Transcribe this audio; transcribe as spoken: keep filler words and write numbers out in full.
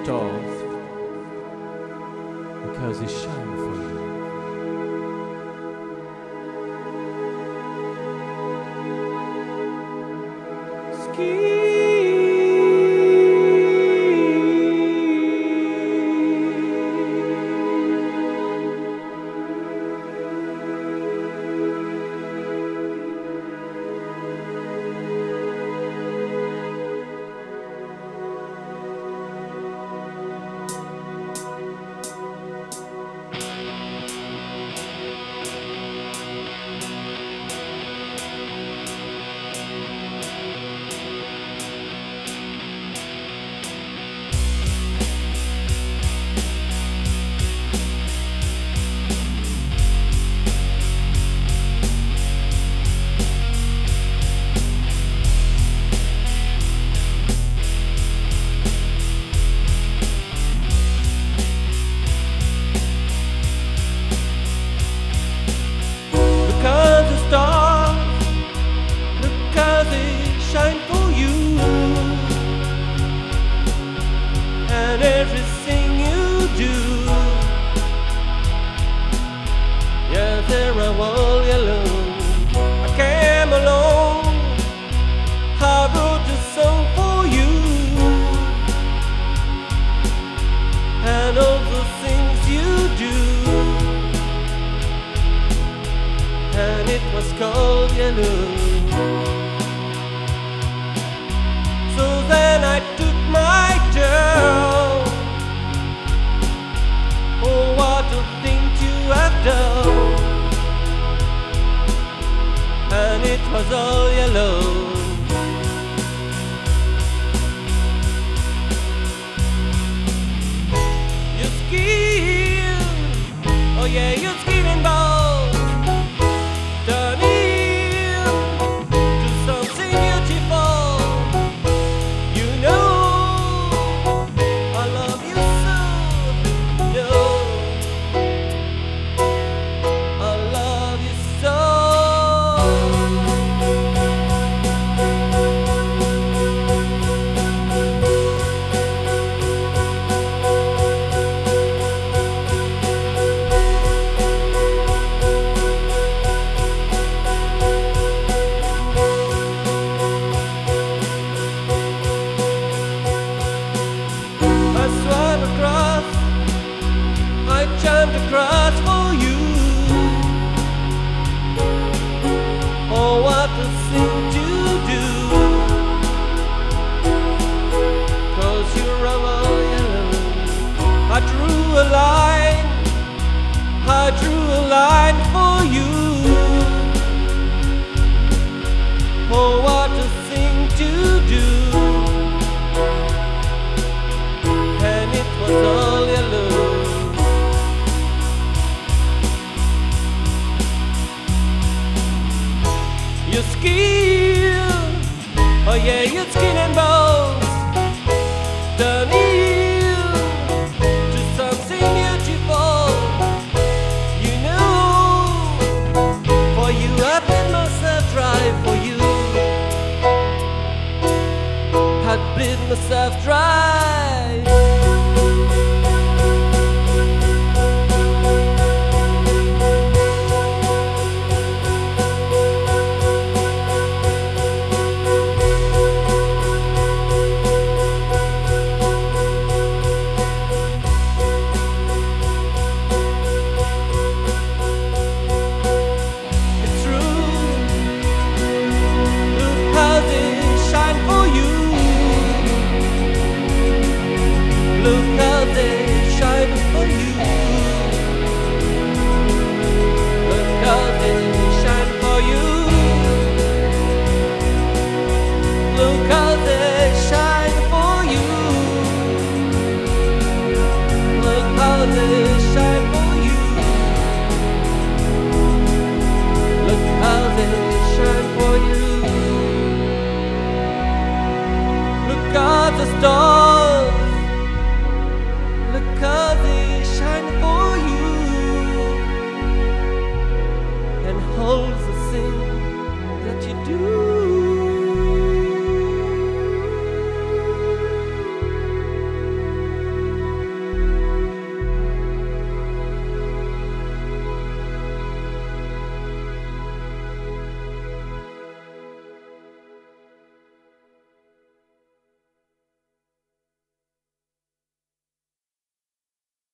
stars because they shine for you. Ski. Everything you do, yeah, they're all yellow. I came along, I wrote a song for you, and all the things you do, and it was called Yellow. So then I took my turn. And it was all yellow. Your skin, oh yeah, your skin and bones turn into something beautiful. You know I love you so. You know jumped across for you. Oh, what a thing to do, 'cause you're all yellow. I drew a line, I drew a line for you. Oh, what a thing to do, and it was all yellow. Your skin, oh yeah, your skin.